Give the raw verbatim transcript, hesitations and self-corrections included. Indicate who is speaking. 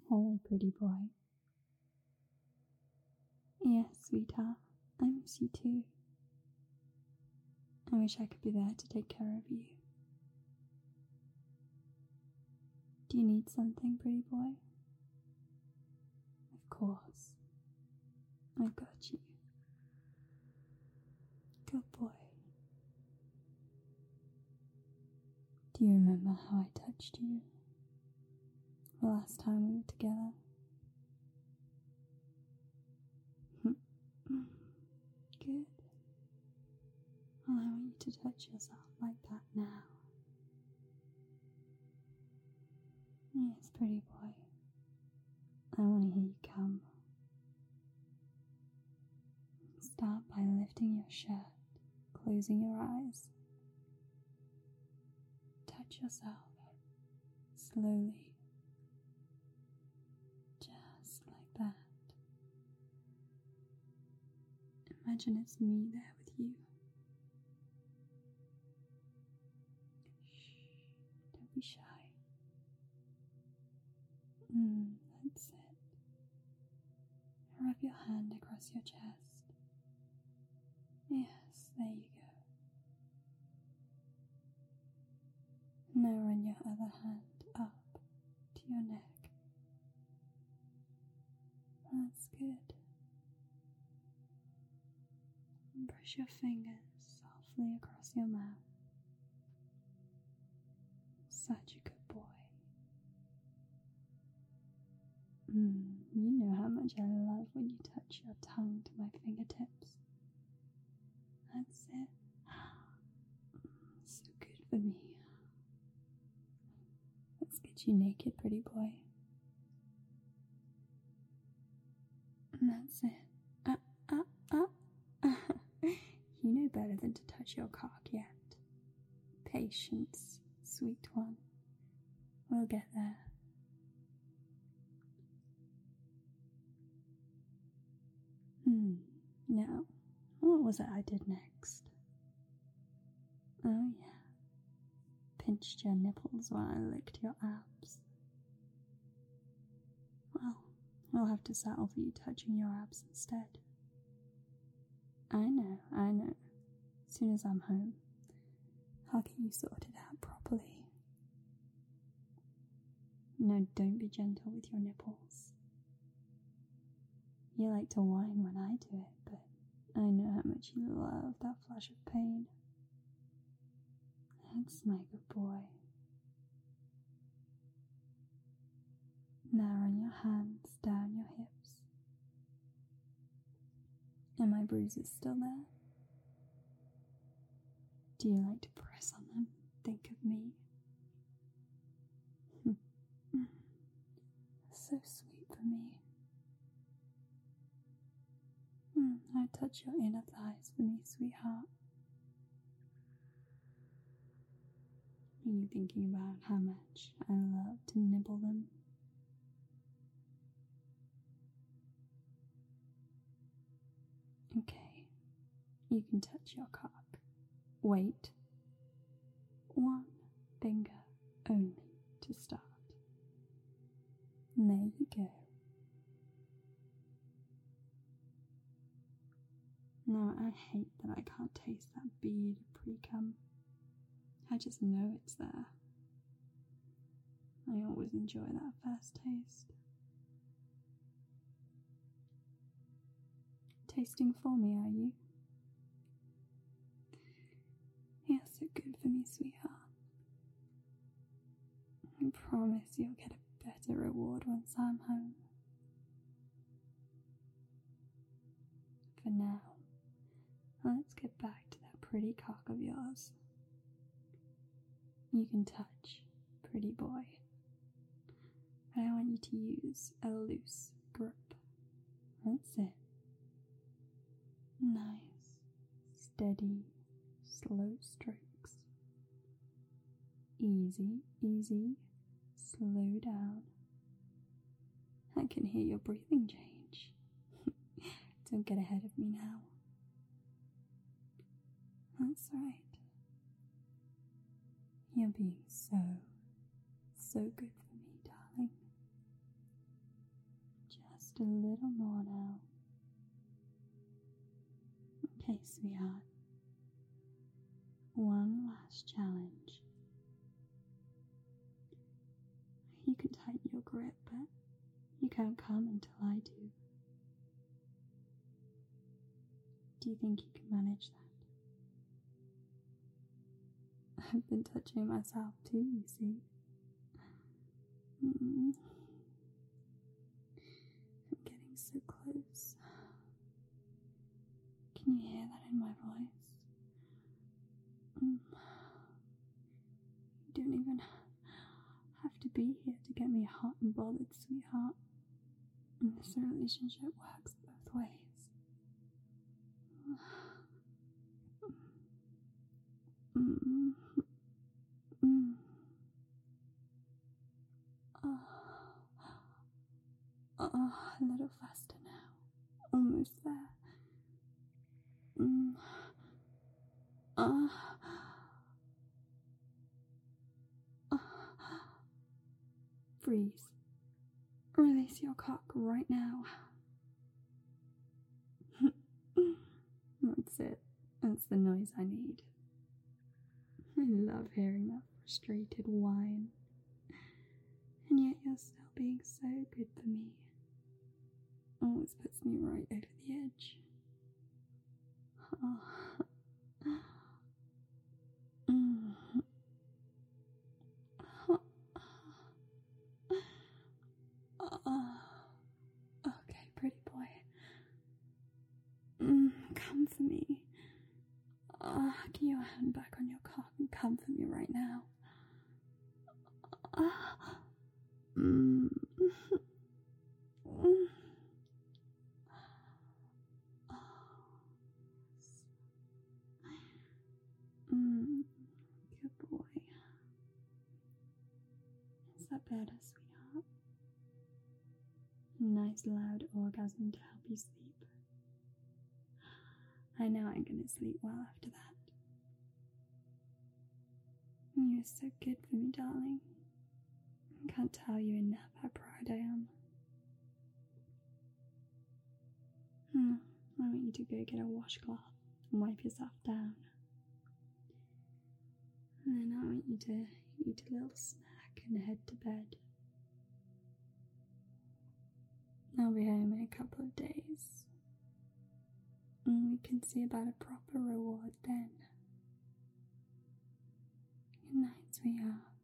Speaker 1: Hello, pretty boy. Yes, sweetheart, I miss you too. I wish I could be there to take care of you. Do you need something, pretty boy? Of course. I've got you. Good boy. Do you remember how I touched you the last time we were together? Good. Well, I want you to touch yourself like that now. Yes, pretty boy. I want to hear you come. Start by lifting your shirt, closing your eyes. Touch yourself slowly, just like that. Imagine it's me there with you. Shh, don't be shy. Mm, that's it. Rub your hand across your chest. Yes, there you go. Now run your other hand up to your neck. That's good. And brush your fingers softly across your mouth. Such a good boy. Mm, you know how much I love when you touch your tongue to my fingertips. That's it. So good for me. Let's get you naked, pretty boy. And that's it. Ah, ah, ah. You know better than to touch your cock yet. Patience, sweet one. We'll get there. Hmm. Now, what was it I did next? Oh yeah. Pinched your nipples while I licked your abs. Well, I'll have to settle for you touching your abs instead. I know, I know. As soon as I'm home, I'll get you sorted out properly. No, don't be gentle with your nipples. You like to whine when I do it, but I know how much you love that flash of pain. That's my good boy. Now run your hands down your hips. Are my bruises still there? Do you like to press on them? Think of me. So sweet for me. Mm, I touch your inner thighs for me, sweetheart. Are you thinking about how much I love to nibble them? Okay, you can touch your cock. Wait. One finger only to start. And there you go. Now I hate that I can't taste that bead of pre-cum. I just know it's there. I always enjoy that first taste. Tasting for me, are you? You're so good for me, sweetheart. I promise you'll get a better reward once I'm home. For now, let's get back to that pretty cock of yours. You can touch, pretty boy, but I want you to use a loose grip. That's it. Nice, steady, slow strokes. Easy, easy, slow down. I can hear your breathing change. Don't get ahead of me now. That's right. You're being so, so good for me, darling. Just a little more now. Okay, sweetheart. One last challenge. You can tighten your grip, but you can't come until I do. Do you think you can manage that? I've been touching myself too, you see. Mm. I'm getting so close. Can you hear that in my voice? Mm. You don't even have to be here to get me hot and bothered, sweetheart. This relationship works both ways. Mm. Mm. Oh. Oh, a little faster now. Almost there. Mm. Uh. Uh. Freeze. Release your cock right now. That's it. That's the noise I need. I love hearing that frustrated whine. And yet you're still being so good for me. Always puts me right over the edge. Oh. Mm. Oh. Okay, pretty boy. Mm, come for me. Uh, get your hand back on your cock and come for me right now. Uh, mm, mm. Oh, mm, good boy. Is that better, sweetheart? Nice loud orgasm to help you sleep. I know I'm gonna sleep well after that. You're so good for me, darling. I can't tell you enough how proud I am. Hmm, I want you to go get a washcloth and wipe yourself down. And then I want you to eat a little snack and head to bed. I'll be home in a couple of days. And we can see about a proper reward then. Good night, sweetheart.